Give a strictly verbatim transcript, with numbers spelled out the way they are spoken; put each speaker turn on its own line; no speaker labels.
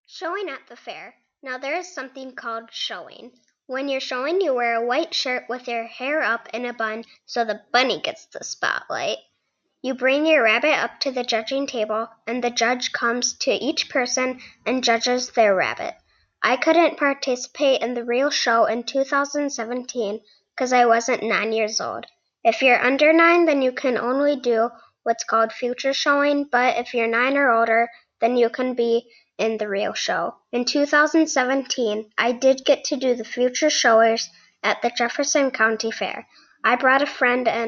Showing at the fair. Now there is something called showing. When you're showing, you wear a white shirt with your hair up in a bun so the bunny gets the spotlight. You bring your rabbit up to the judging table, and the judge comes to each person and judges their rabbit. I couldn't participate in the real show in two thousand seventeen because I wasn't nine years old. If you're under nine, then you can only do what's called future showing, but if you're nine or older, then you can be in the real show. In two thousand seventeen, I did get to do the future showers at the Jefferson County Fair. I brought a friend and